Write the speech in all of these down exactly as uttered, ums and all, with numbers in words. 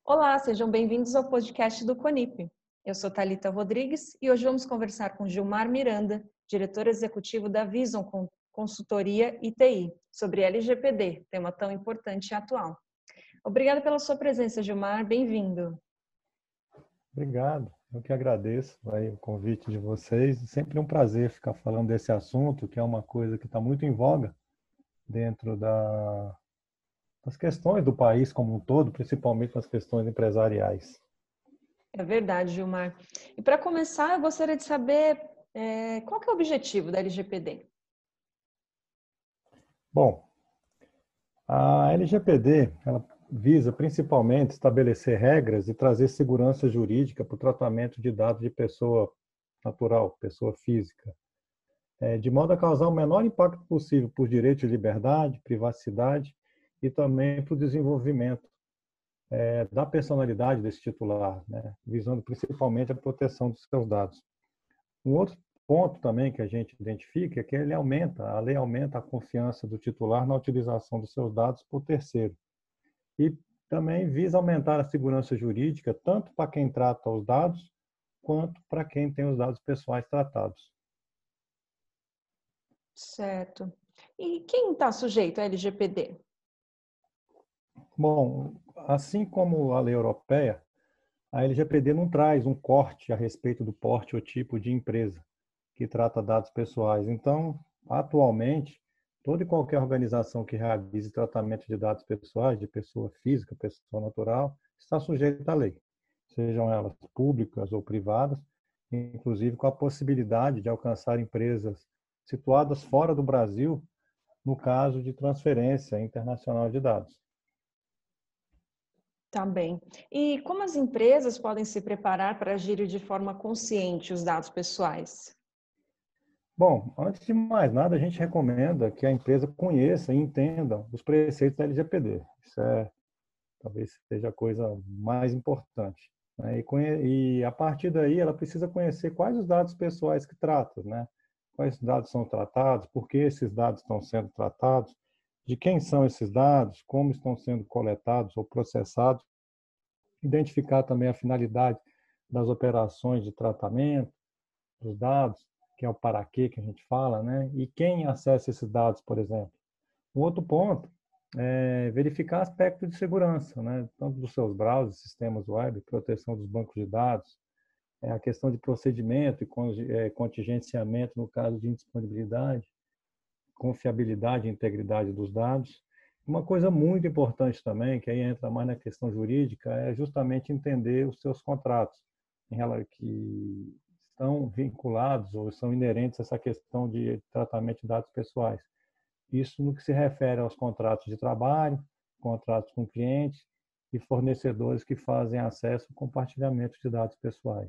Olá, sejam bem-vindos ao podcast do CONIP. Eu sou Thalita Rodrigues e hoje vamos conversar com Gilmar Miranda, diretor executivo da Vision Consultoria I T I, sobre L G P D, tema tão importante e atual. Obrigada pela sua presença, Gilmar. Bem-vindo. Obrigado. Eu que agradeço aí, o convite de vocês. Sempre um prazer ficar falando desse assunto, que é uma coisa que está muito em voga dentro da, das questões do país como um todo, principalmente nas questões empresariais. É verdade, Gilmar. E para começar, eu gostaria de saber é, qual que é o objetivo da L G P D? Bom, a L G P D, ela visa principalmente estabelecer regras e trazer segurança jurídica para o tratamento de dados de pessoa natural, pessoa física, é, de modo a causar o menor impacto possível para os direitos de liberdade, privacidade e também para o desenvolvimento é, da personalidade desse titular, né, visando principalmente a proteção dos seus dados. Um outro ponto também que a gente identifica é que ele aumenta, a lei aumenta a confiança do titular na utilização dos seus dados por terceiro. E também visa aumentar a segurança jurídica tanto para quem trata os dados quanto para quem tem os dados pessoais tratados. Certo. E quem está sujeito à L G P D? Bom, assim como a lei europeia, a L G P D não traz um corte a respeito do porte ou tipo de empresa que trata dados pessoais. Então, atualmente, toda e qualquer organização que realize tratamento de dados pessoais, de pessoa física, pessoa natural, está sujeita à lei, sejam elas públicas ou privadas, inclusive com a possibilidade de alcançar empresas situadas fora do Brasil, no caso de transferência internacional de dados. Tá bem. E como as empresas podem se preparar para agir de forma consciente os dados pessoais? Bom, antes de mais nada, a gente recomenda que a empresa conheça e entenda os preceitos da L G P D. Isso é, talvez seja a coisa mais importante, né? E, conhe... e a partir daí, ela precisa conhecer quais os dados pessoais que trata, né? Quais dados são tratados, por que esses dados estão sendo tratados, de quem são esses dados, como estão sendo coletados ou processados, identificar também a finalidade das operações de tratamento dos dados, que é o para quê que a gente fala, né? E quem acessa esses dados, por exemplo. Um outro ponto é verificar aspectos de segurança, né? Tanto dos seus browsers, sistemas web, proteção dos bancos de dados, é a questão de procedimento e contingenciamento no caso de indisponibilidade, confiabilidade e integridade dos dados. Uma coisa muito importante também, que aí entra mais na questão jurídica, é justamente entender os seus contratos, em relação que estão vinculados ou são inerentes a essa questão de tratamento de dados pessoais. Isso no que se refere aos contratos de trabalho, contratos com clientes e fornecedores que fazem acesso e compartilhamento de dados pessoais.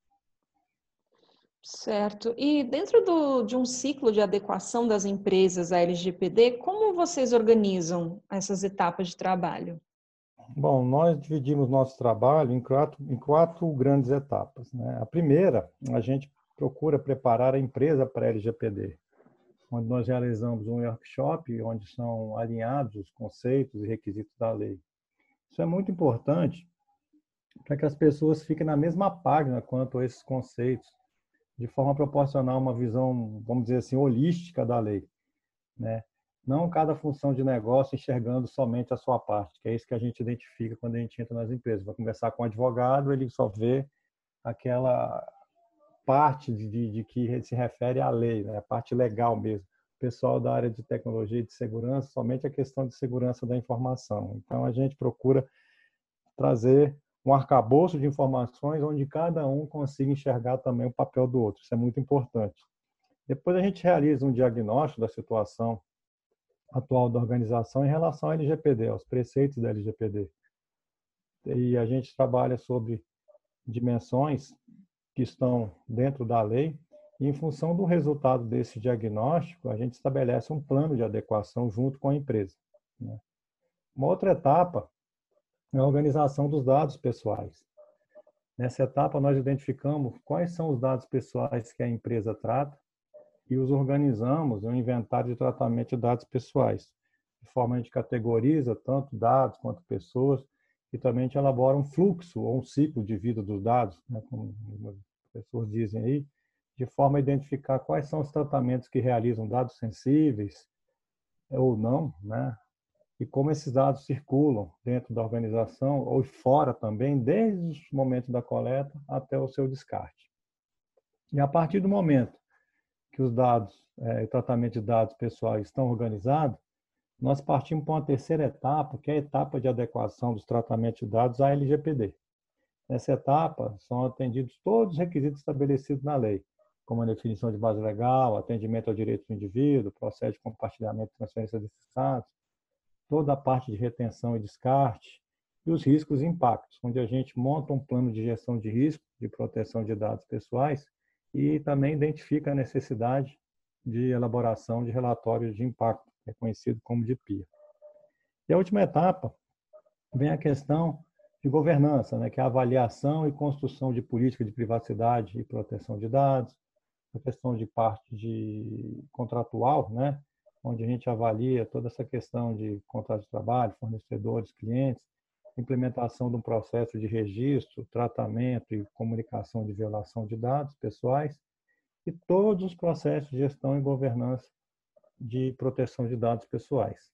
Certo. E dentro do, de um ciclo de adequação das empresas à L G P D, como vocês organizam essas etapas de trabalho? Bom, nós dividimos nosso trabalho em quatro, em quatro grandes etapas, né? A primeira, a gente procura preparar a empresa para a L G P D, onde nós realizamos um workshop onde são alinhados os conceitos e requisitos da lei. Isso é muito importante para que as pessoas fiquem na mesma página quanto a esses conceitos, de forma a proporcionar uma visão, vamos dizer assim, holística da lei, né? Não cada função de negócio enxergando somente a sua parte, que é isso que a gente identifica quando a gente entra nas empresas. Vai conversar com um advogado, ele só vê aquela parte de, de, de que se refere à lei, né? A parte legal mesmo. O pessoal da área de tecnologia e de segurança, somente a questão de segurança da informação. Então, a gente procura trazer um arcabouço de informações onde cada um consiga enxergar também o papel do outro. Isso é muito importante. Depois a gente realiza um diagnóstico da situação atual da organização em relação à L G P D, aos preceitos da L G P D. E a gente trabalha sobre dimensões que estão dentro da lei e, em função do resultado desse diagnóstico, a gente estabelece um plano de adequação junto com a empresa, né? Uma outra etapa é a organização dos dados pessoais. Nessa etapa, nós identificamos quais são os dados pessoais que a empresa trata e os organizamos em um inventário de tratamento de dados pessoais. De forma a gente categoriza tanto dados quanto pessoas e também a gente elabora um fluxo ou um ciclo de vida dos dados, né, como os professores dizem aí, de forma a identificar quais são os tratamentos que realizam dados sensíveis ou não, né, e como esses dados circulam dentro da organização ou fora também, desde os momentos da coleta até o seu descarte. E a partir do momento que os dados, é, o tratamento de dados pessoais estão organizados, nós partimos para uma terceira etapa, que é a etapa de adequação dos tratamentos de dados à L G P D. Nessa etapa, são atendidos todos os requisitos estabelecidos na lei, como a definição de base legal, atendimento ao direito do indivíduo, processo de compartilhamento e transferência desses dados, toda a parte de retenção e descarte, e os riscos e impactos, onde a gente monta um plano de gestão de risco, de proteção de dados pessoais, e também identifica a necessidade de elaboração de relatórios de impacto, que é conhecido como de P I A. E a última etapa vem a questão de governança, né, que é a avaliação e construção de política de privacidade e proteção de dados, a questão de parte de contratual, né, onde a gente avalia toda essa questão de contrato de trabalho, fornecedores, clientes, implementação de um processo de registro, tratamento e comunicação de violação de dados pessoais e todos os processos de gestão e governança de proteção de dados pessoais.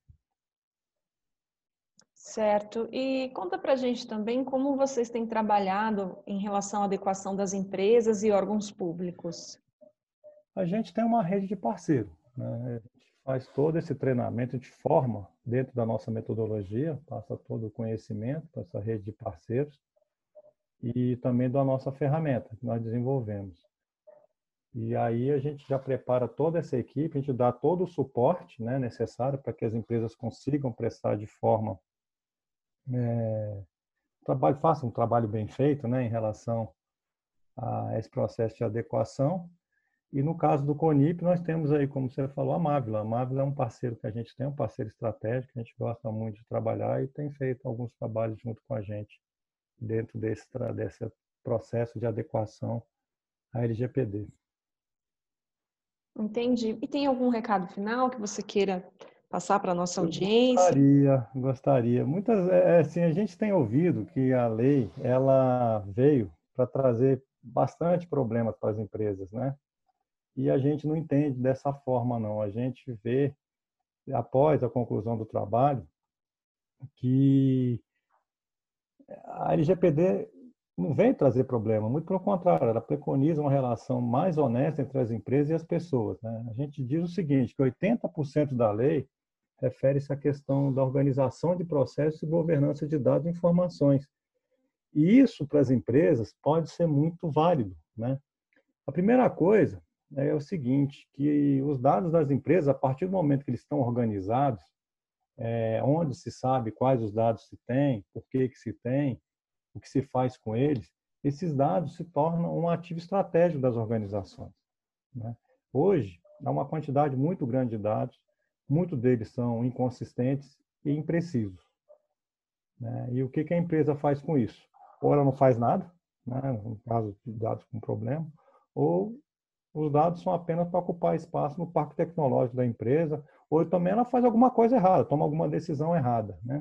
Certo. E conta para a gente também como vocês têm trabalhado em relação à adequação das empresas e órgãos públicos. A gente tem uma rede de parceiros, né? A gente faz todo esse treinamento, a gente forma dentro da nossa metodologia, passa todo o conhecimento para essa rede de parceiros e também da nossa ferramenta que nós desenvolvemos. E aí a gente já prepara toda essa equipe, a gente dá todo o suporte, né, necessário para que as empresas consigam prestar de forma é, trabalho façam um trabalho bem feito, né, em relação a esse processo de adequação. E no caso do CONIP, nós temos aí, como você falou, a Mávila. A Mávila é um parceiro que a gente tem, um parceiro estratégico, que a gente gosta muito de trabalhar e tem feito alguns trabalhos junto com a gente dentro desse, desse processo de adequação à L G P D. Entendi. E tem algum recado final que você queira passar para a nossa Eu audiência? gostaria, gostaria. Muitas, é, assim, a gente tem ouvido que a lei ela veio para trazer bastante problemas para as empresas, né? E a gente não entende dessa forma, não. A gente vê, após a conclusão do trabalho, que a L G P D não vem trazer problema, muito pelo contrário, ela preconiza uma relação mais honesta entre as empresas e as pessoas, né? A gente diz o seguinte, que oitenta por cento da lei refere-se à questão da organização de processos e governança de dados e informações. E isso, para as empresas, pode ser muito válido, né? A primeira coisa é o seguinte, que os dados das empresas, a partir do momento que eles estão organizados, é, onde se sabe quais os dados se tem, por que que se tem, o que se faz com eles, esses dados se tornam um ativo estratégico das organizações, né? Hoje, há uma quantidade muito grande de dados, muitos deles são inconsistentes e imprecisos, né? E o que que a empresa faz com isso? Ou ela não faz nada, né, no caso de dados com problema, ou os dados são apenas para ocupar espaço no parque tecnológico da empresa, ou também ela faz alguma coisa errada, toma alguma decisão errada, né?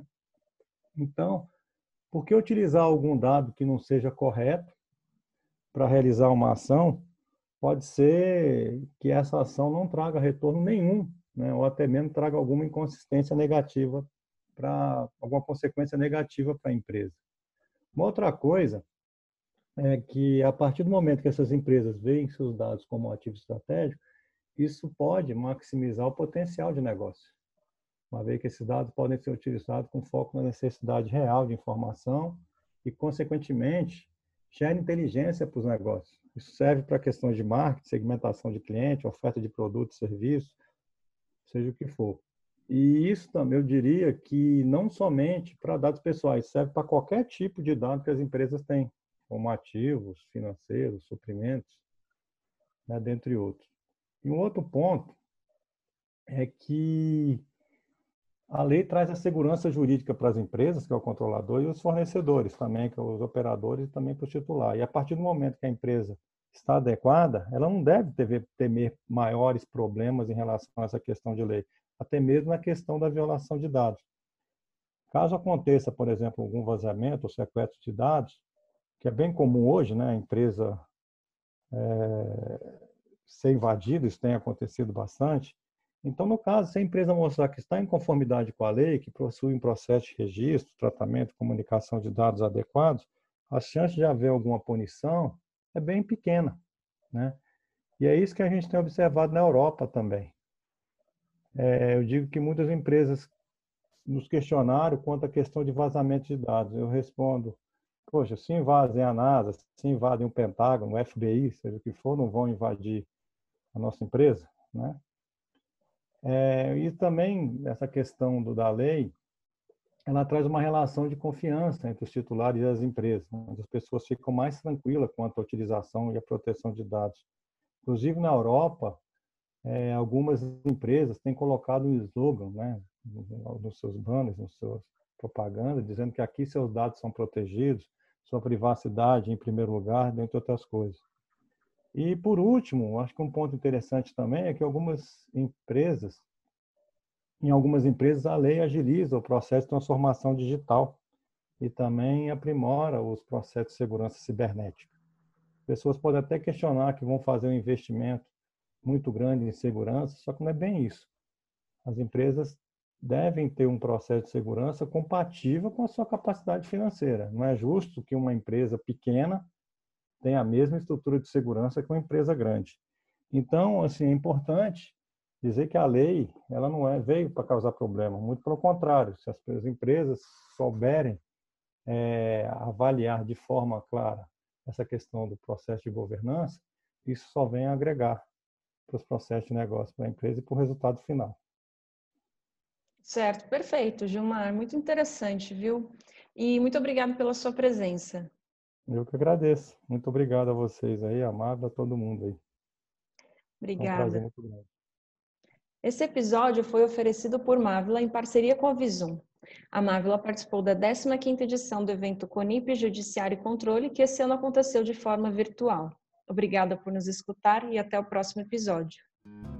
Então, por que utilizar algum dado que não seja correto para realizar uma ação? Pode ser que essa ação não traga retorno nenhum, né? Ou até mesmo traga alguma inconsistência negativa, para alguma consequência negativa para a empresa. Uma outra coisa é que, a partir do momento que essas empresas veem seus dados como um ativo estratégico, isso pode maximizar o potencial de negócio, uma vez que esses dados podem ser utilizados com foco na necessidade real de informação e, consequentemente, gera inteligência para os negócios. Isso serve para questões de marketing, segmentação de cliente, oferta de produtos e serviços, seja o que for. E isso também, eu diria que não somente para dados pessoais, serve para qualquer tipo de dado que as empresas têm, como ativos, financeiros, suprimentos, né, dentre outros. E um outro ponto é que a lei traz a segurança jurídica para as empresas, que é o controlador, e os fornecedores também, que é os operadores, e também para o titular. E a partir do momento que a empresa está adequada, ela não deve ter, temer maiores problemas em relação a essa questão de lei, até mesmo na questão da violação de dados. Caso aconteça, por exemplo, algum vazamento ou sequestro de dados, que é bem comum hoje, né, a empresa é, ser invadida, isso tem acontecido bastante. Então, no caso, se a empresa mostrar que está em conformidade com a lei, que possui um processo de registro, tratamento, comunicação de dados adequados, a chance de haver alguma punição é bem pequena, né? E é isso que a gente tem observado na Europa também. É, eu digo que muitas empresas nos questionaram quanto à questão de vazamento de dados. Eu respondo, poxa, se invadem a NASA, se invadem o Pentágono, o F B I, seja o que for, não vão invadir a nossa empresa, né? É, e também essa questão do, da lei, ela traz uma relação de confiança entre os titulares e as empresas, né? Onde as pessoas ficam mais tranquilas quanto à utilização e à proteção de dados. Inclusive na Europa, é, algumas empresas têm colocado um slogan, né, nos seus banners, nas suas propagandas, dizendo que aqui seus dados são protegidos, sua privacidade em primeiro lugar, dentre outras coisas. E, por último, acho que um ponto interessante também é que algumas empresas, em algumas empresas, a lei agiliza o processo de transformação digital e também aprimora os processos de segurança cibernética. Pessoas podem até questionar que vão fazer um investimento muito grande em segurança, só que não é bem isso. As empresas devem ter um processo de segurança compatível com a sua capacidade financeira. Não é justo que uma empresa pequena tem a mesma estrutura de segurança que uma empresa grande. Então, assim, é importante dizer que a lei, ela não é, veio para causar problema, muito pelo contrário, se as empresas souberem é, avaliar de forma clara essa questão do processo de governança, isso só vem a agregar para os processos de negócio para a empresa e para o resultado final. Certo, perfeito, Gilmar, muito interessante, viu? E muito obrigada pela sua presença. Eu que agradeço. Muito obrigado a vocês aí, amado, a todo mundo aí. É um prazer Obrigada. muito grande. Esse episódio foi oferecido por Mávila em parceria com a Visum. A Mávila participou da décima quinta edição do evento Conip Judiciário e Controle, que esse ano aconteceu de forma virtual. Obrigada por nos escutar e até o próximo episódio.